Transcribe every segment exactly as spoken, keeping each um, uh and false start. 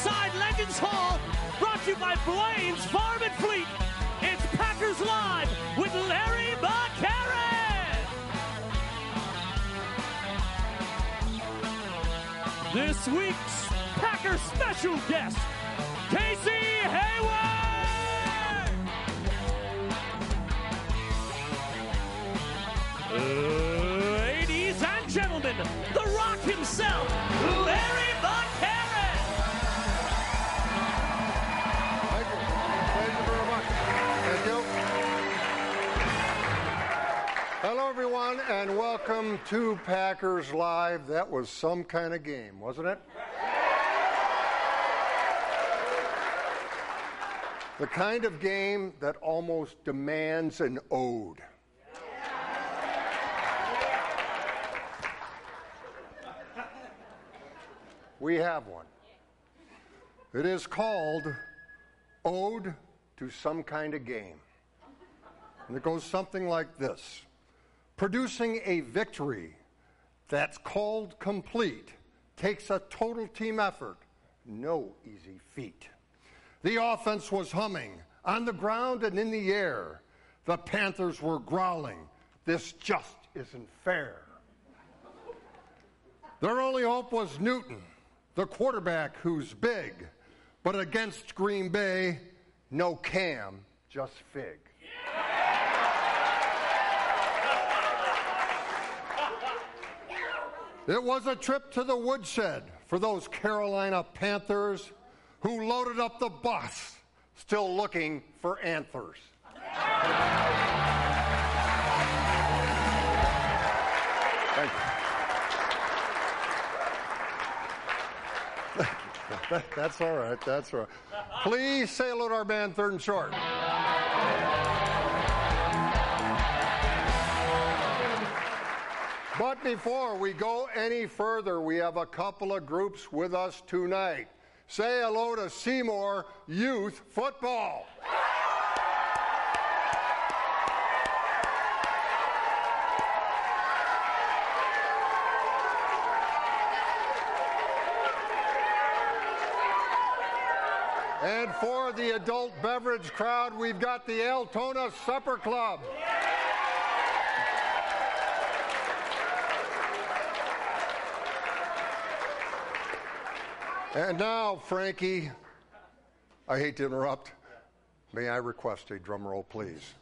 inside Legends Hall, brought to you by Blaine's Farm and Fleet. It's Packers Live with Larry McCarran. This week's Packers special guest, Casey Hayward. Ladies and gentlemen, the Rock himself, Larry McCarran. Thank you. Thank you very much. Thank you. Hello, everyone, and welcome to Packers Live. That was some kind of game, wasn't it? The kind of game that almost demands an ode. We have one. It is called Ode to Some Kind of Game. And it goes something like this. Producing a victory that's called complete takes a total team effort, no easy feat. The offense was humming on the ground and in the air. The Panthers were growling, this just isn't fair. Their only hope was Newton, the quarterback who's big, but against Green Bay, no Cam, just Fig. It was a trip to the woodshed for those Carolina Panthers who loaded up the bus, still looking for anthers. Thank you. That's all right, that's all right. Please say hello to our band, Third and Short. But before we go any further, we have a couple of groups with us tonight. Say hello to Seymour Youth Football. And for the adult beverage crowd, we've got the Altona Supper Club. And now, Frankie, I hate to interrupt. May I request a drum roll, please?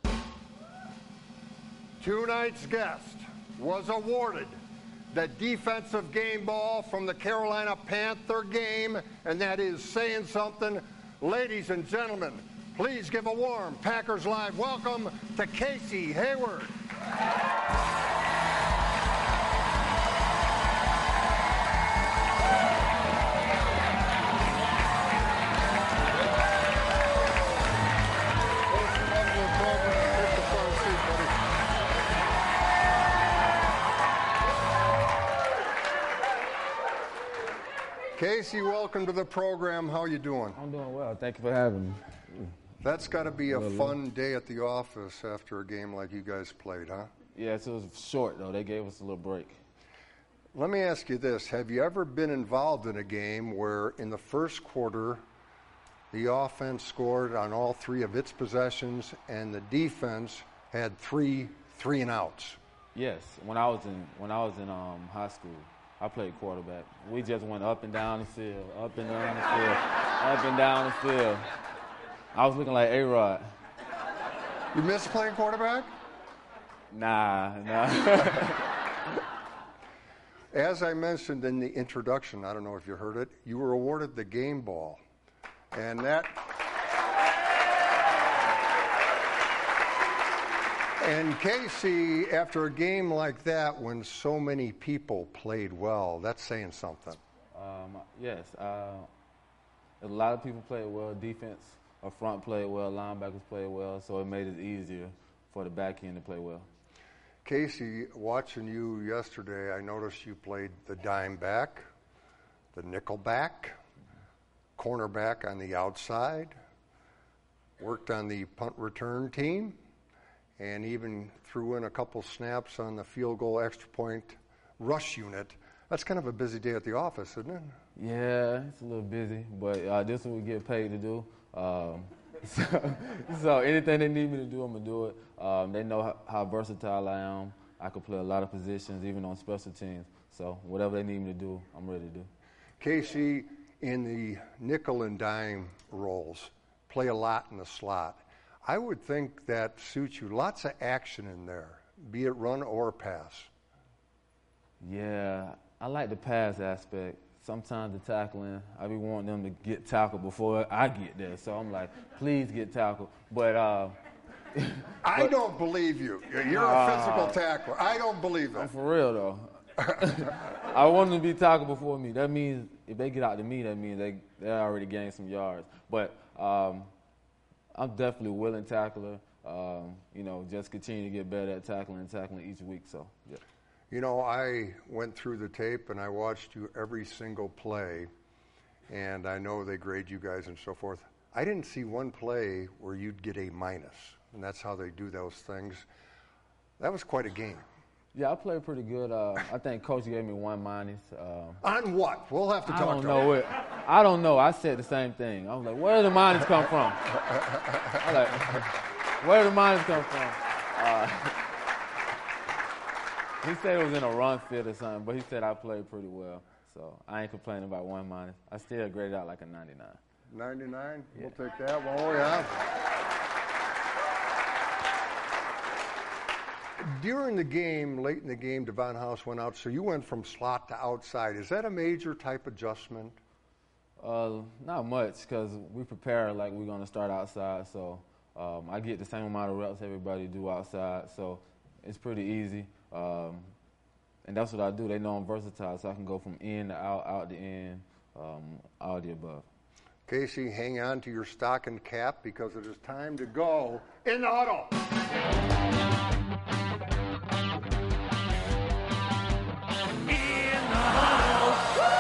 Tonight's guest was awarded the defensive game ball from the Carolina Panther game, and that is saying something. Ladies and gentlemen, please give a warm Packers Live welcome to Casey Hayward. Casey, welcome to the program. How are you doing? I'm doing well. Thank you for having me. That's got to be a fun day at the office after a game like you guys played, huh? Yes, it was short, though. They gave us a little break. Let me ask you this. Have you ever been involved in a game where in the first quarter the offense scored on all three of its possessions and the defense had three three and outs? Yes. When I was in when I was in um, high school, I played quarterback. We just went up and down the field, up and down the field, up and down the field. I was looking like A-Rod. You miss playing quarterback? Nah, nah. As I mentioned in the introduction, I don't know if you heard it, you were awarded the game ball. And that... And Casey, after a game like that, when so many people played well, that's saying something. Um, yes, uh, a lot of people played well. Defense, up front played well. Linebackers played well, so it made it easier for the back end to play well. Casey, watching you yesterday, I noticed you played the dime back, the nickel back, cornerback on the outside, worked on the punt return team, and even threw in a couple snaps on the field goal extra point rush unit. That's kind of a busy day at the office, isn't it? Yeah, it's a little busy, but uh, this is what we get paid to do. Um, so, so anything they need me to do, I'm going to do it. Um, they know how, how versatile I am. I can play a lot of positions, even on special teams. So whatever they need me to do, I'm ready to do. Casey, in the nickel and dime roles, play a lot in the slot. I would think that suits you. Lots of action in there, be it run or pass. Yeah, I like the pass aspect. Sometimes the tackling, I be wanting them to get tackled before I get there. So I'm like, please get tackled. But uh, I but, don't believe you. You're uh, a physical tackler. I don't believe that. For real, though. I want them to be tackled before me. That means if they get out to me, that means they, they already gained some yards. But um, I'm definitely a willing tackler. Um, you know, just continue to get better at tackling and tackling each week. So, yeah. You know, I went through the tape and I watched you every single play, and I know they grade you guys and so forth. I didn't see one play where you'd get a minus, and that's how they do those things. That was quite a game. Yeah, I played pretty good. Uh, I think Coach gave me one minus. Uh, On what? We'll have to talk I don't to know it. I don't know. I said the same thing. I was like, where did the minus come from? I like, where did the minus come from? Uh, He said it was in a run fit or something, but he said I played pretty well. So I ain't complaining about one minus. I still graded out like a ninety-nine. ninety-nine? Yeah. We'll take that one. Oh, yeah. During the game, late in the game, Devon House went out, so you went from slot to outside. Is that a major type adjustment? Uh, not much, because we prepare like we're going to start outside. So um, I get the same amount of reps everybody do outside. So it's pretty easy. Um, and that's what I do. They know I'm versatile, so I can go from in to out, out to in, um, all the above. Casey, hang on to your stocking cap because it is time to go in the huddle. In the huddle.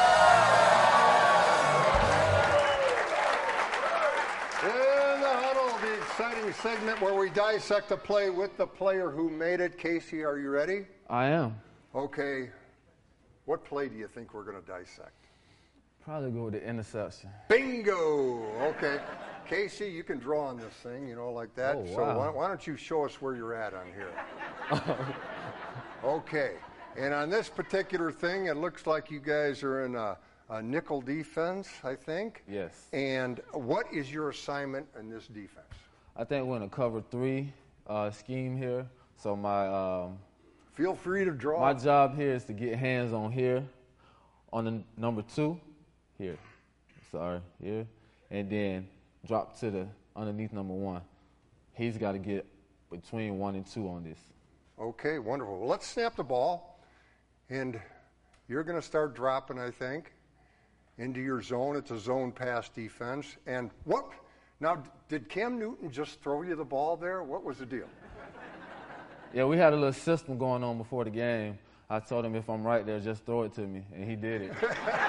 In the huddle, the exciting segment where we dissect a play with the player who made it. Casey, are you ready? I am. Okay. What play do you think we're going to dissect? Probably go with the interception. Bingo! Okay. Casey, you can draw on this thing, you know, like that. Oh, wow. So why, why don't you show us where you're at on here? Okay. And on this particular thing, it looks like you guys are in a, a nickel defense, I think. Yes. And what is your assignment in this defense? I think we're in a cover three uh, scheme here. So my um, Feel free to draw. my job here is to get hands on here, on the number two, here, sorry, here, and then drop to the underneath number one. He's got to get between one and two on this. Okay, wonderful. Well, let's snap the ball, and you're going to start dropping, I think, into your zone. It's a zone pass defense. And what? Now, did Cam Newton just throw you the ball there? What was the deal? Yeah, we had a little system going on before the game. I told him if I'm right there, just throw it to me, and he did it.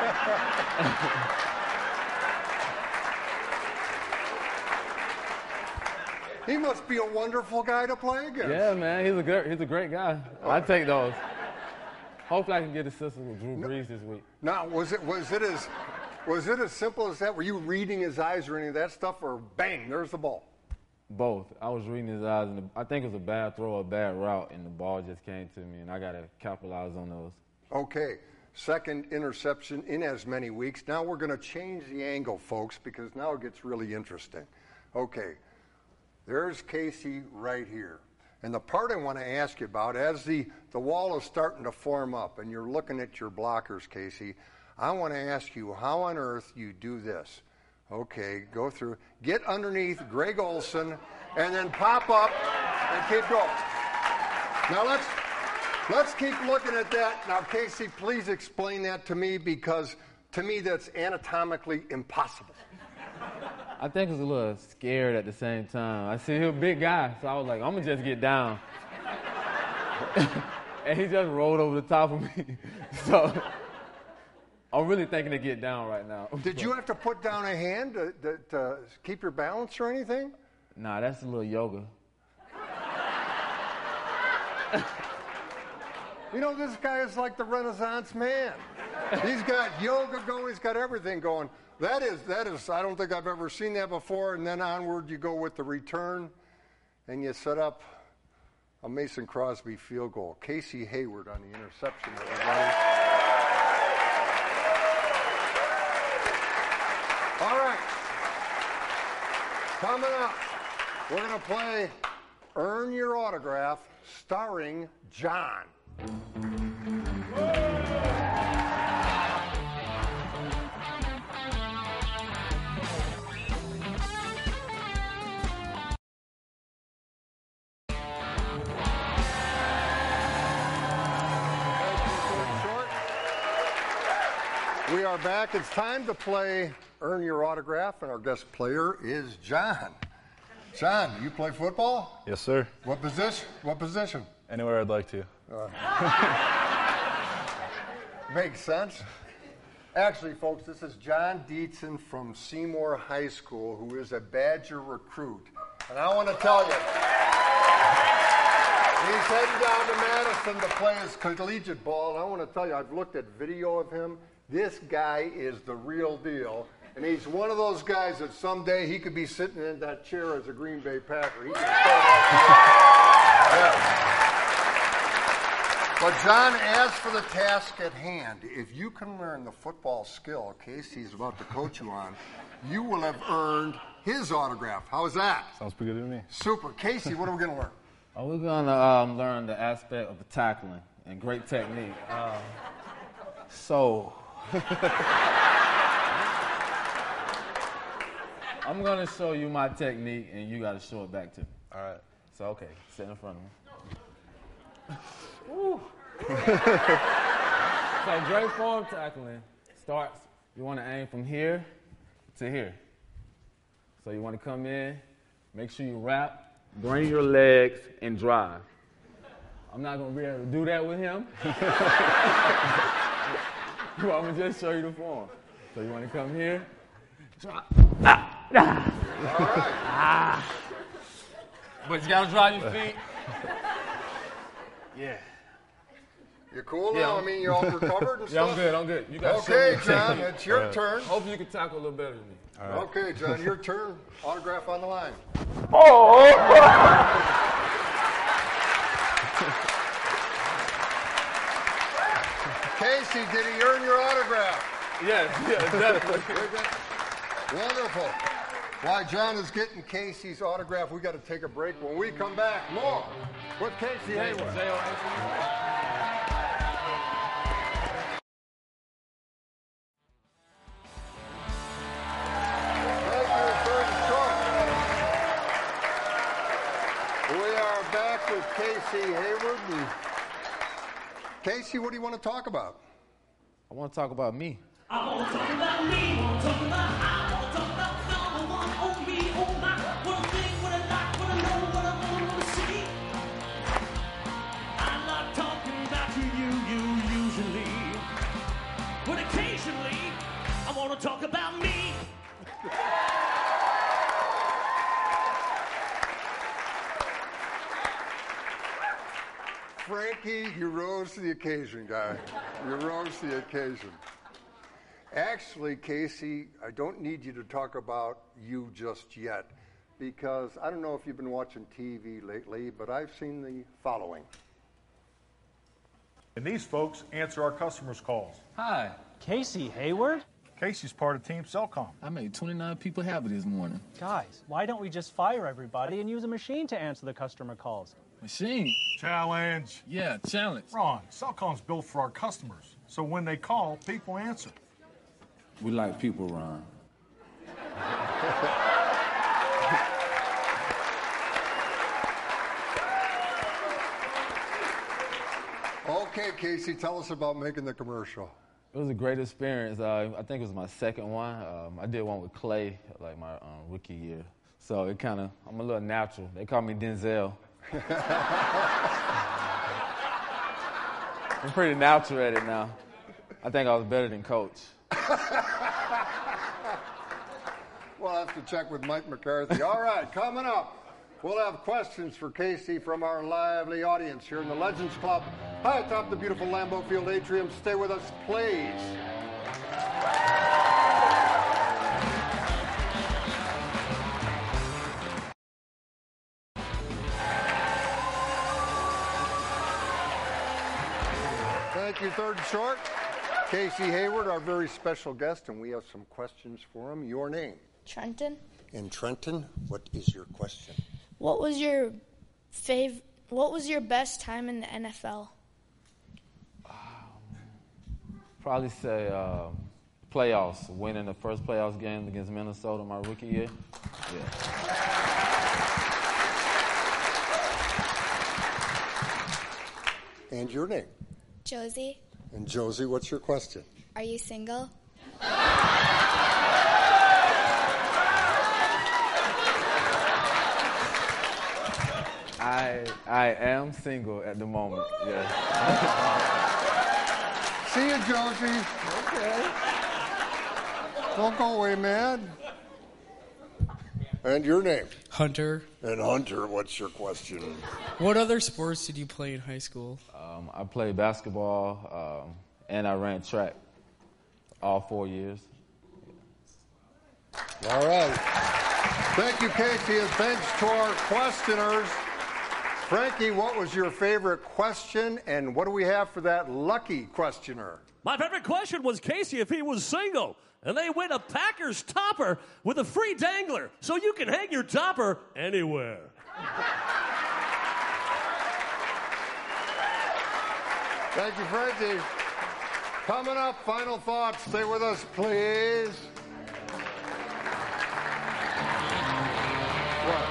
He must be a wonderful guy to play against. Yeah, man, he's a good, he's a great guy. I take those. Hopefully, I can get assistance with Drew Brees this week. Now, was it was it as was it as simple as that? Were you reading his eyes or any of that stuff, or bang, there's the ball? Both. I was reading his eyes, and the, I think it was a bad throw, a bad route, and the ball just came to me, and I got to capitalize on those. Okay, second interception in as many weeks. Now we're going to change the angle, folks, because now it gets really interesting. Okay, there's Casey right here. And the part I want to ask you about, as the, the wall is starting to form up and you're looking at your blockers, Casey, I want to ask you how on earth you do this. Okay, go through, get underneath Greg Olsen, and then pop up and keep going. Now let's let's keep looking at that. Now, Casey, please explain that to me, because to me that's anatomically impossible. I think I was a little scared at the same time. I see he was a big guy, so I was like, I'm going to just get down. And he just rolled over the top of me. So I'm really thinking to get down right now. Did you have to put down a hand to, to, to keep your balance or anything? Nah, that's a little yoga. You know, this guy is like the Renaissance man. He's got yoga going. He's got everything going. That is, that is, I don't think I've ever seen that before. And then onward you go with the return, and you set up a Mason Crosby field goal. Casey Hayward on the interception, everybody. All right. Coming up, we're going to play Earn Your Autograph, starring John. We are back. It's time to play Earn Your Autograph, and our guest player is John. John, you play football? Yes, sir. What position? What position? Anywhere I'd like to. Uh, makes sense. Actually, folks, this is John Dietzen from Seymour High School, who is a Badger recruit. And I want to tell you, he's heading down to Madison to play his collegiate ball. And I want to tell you, I've looked at video of him. This guy is the real deal. And he's one of those guys that someday he could be sitting in that chair as a Green Bay Packer. He can yeah. But John, as for the task at hand, if you can learn the football skill Casey's about to coach you on, you will have earned his autograph. How is that? Sounds pretty good to me. Super. Casey, what are we going to learn? Oh, we're going to um, learn the aspect of the tackling and great technique. Uh, so... I'm going to show you my technique, and you got to show it back to me. All right. So, okay, sit in front of me. So, great form tackling starts, you want to aim from here to here. So, you want to come in, make sure you wrap, bring your legs, and drive. I'm not going to be able to do that with him. I'm going to just show you the form. So, you want to come here, drop. Ah. Ah. All right. Ah. But you got to drive your feet. Yeah. You cool Yeah, now? I'm- I mean, you all recovered and Yeah, stuff? I'm good, I'm good. You got to show Okay, me the John, technique. it's your All right. turn. Hopefully you can tackle a little better than me. All right. Okay, John, your turn. Autograph on the line. Casey, did he earn your autograph? Yes, yes, definitely. Wonderful. While John is getting Casey's autograph, we got to take a break. When we come back, more with Casey Hayward. Thank you, Attorney Short. We are back with Casey Hayward. And Casey, what do you want to talk about? I want to talk about me. I want to talk about me, I want to talk about I want to talk about number one, oh me, oh my, what I think, what I like, what I know, what I want to see. I'm not talking about you, you, you usually, but occasionally I want to talk about me. Frankie, you rose to the occasion, guy. You rose to the occasion. Actually, Casey, I don't need you to talk about you just yet, because I don't know if you've been watching T V lately, but I've seen the following. And these folks answer our customers' calls. Hi, Casey Hayward? Casey's part of Team Cellcom. I made twenty-nine people happy this morning. Guys, why don't we just fire everybody and use a machine to answer the customer calls? Machine? Challenge. Yeah, challenge. Ron, Cellcom's built for our customers, so when they call, people answer. We like people, Ron. Okay, Casey, tell us about making the commercial. It was a great experience. Uh, I think it was my second one. Um, I did one with Clay, like my um, rookie year. So it kind of, I'm a little natural. They call me Denzel. I'm pretty natural at it now. I think I was better than Coach. We'll have to check with Mike McCarthy. All right, coming up, we'll have questions for Casey from our lively audience here in the Legends Club High atop the beautiful Lambeau Field atrium. Stay with us, please. Thank you, third and short. Casey Hayward, our very special guest, and we have some questions for him. Your name? Trenton. And Trenton, what is your question? What was your fav- What was your best time in the N F L? Um, probably say uh, playoffs, winning the first playoffs game against Minnesota my rookie year. Yeah. And your name? Josie. And Josie, what's your question? Are you single? I I am single at the moment. Yes. See you, Josie. Okay. Don't go away, man. And your name? Hunter. And Hunter, what's your question? What other sports did you play in high school? Um, I played basketball um, and I ran track all four years. All right. Thank you, Casey. And thanks to our questioners. Frankie, what was your favorite question, and what do we have for that lucky questioner? My favorite question was Casey if he was single. And they win a Packers topper with a free dangler, so you can hang your topper anywhere. Thank you, Frankie. Coming up, final thoughts. Stay with us, please. What?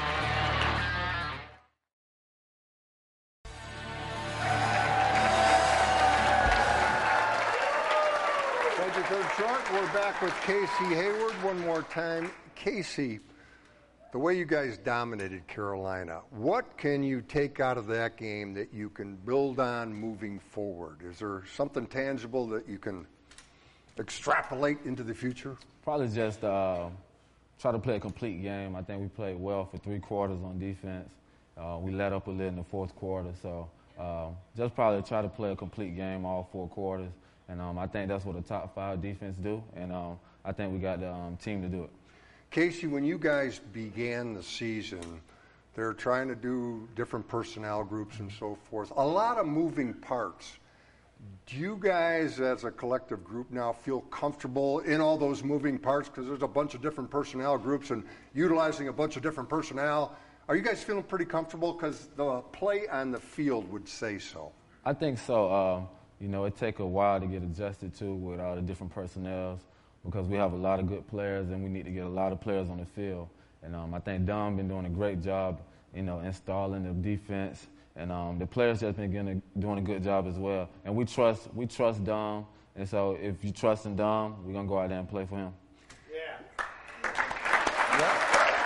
Thank you, third short. We're back with Casey Hayward one more time. Casey, the way you guys dominated Carolina, what can you take out of that game that you can build on moving forward? Is there something tangible that you can extrapolate into the future? Probably just uh, try to play a complete game. I think we played well for three quarters on defense. Uh, we let up a little in the fourth quarter, so um, just probably try to play a complete game all four quarters. And um, I think that's what a top five defense do, and um, I think we got the um, team to do it. Casey, when you guys began the season, they're trying to do different personnel groups and so forth. A lot of moving parts. Do you guys, as a collective group now, feel comfortable in all those moving parts? Because there's a bunch of different personnel groups and utilizing a bunch of different personnel. Are you guys feeling pretty comfortable? Because the play on the field would say so. I think so. Um, you know, it takes a while to get adjusted to with all the different personnels, because we have a lot of good players and we need to get a lot of players on the field. And um, I think Dom been doing a great job, you know, installing the defense, and um, the players just been getting a, doing a good job as well. And we trust we trust Dom, and so if you trust in Dom, we're gonna go out there and play for him. Yeah. Yeah.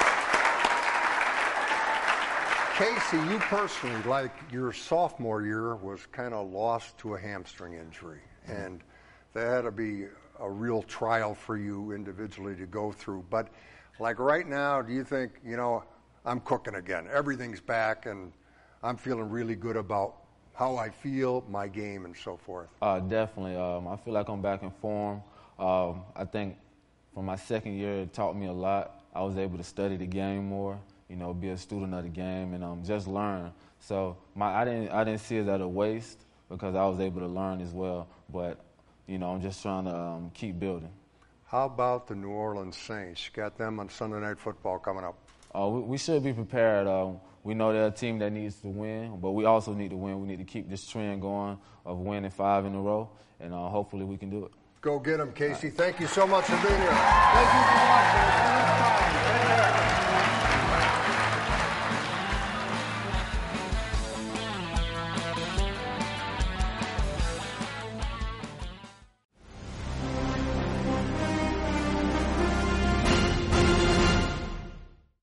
Casey, you personally, like your sophomore year, was kind of lost to a hamstring injury, and that had to be a real trial for you individually to go through. But like right now, do you think, you know, I'm cooking again, everything's back, and I'm feeling really good about how I feel, my game, and so forth? Uh, definitely. Um, I feel like I'm back in form. Um, I think from my second year, it taught me a lot. I was able to study the game more, you know, be a student of the game, and um, just learn. So my I didn't I didn't see it as a waste, because I was able to learn as well. But you know, I'm just trying to um, keep building. How about the New Orleans Saints? You got them on Sunday Night Football coming up. Uh, we, we should be prepared. Uh, we know they're a team that needs to win, but we also need to win. We need to keep this trend going of winning five in a row, and uh, hopefully we can do it. Go get them, Casey. Thank you so much for being here. Thank you for watching. Take care.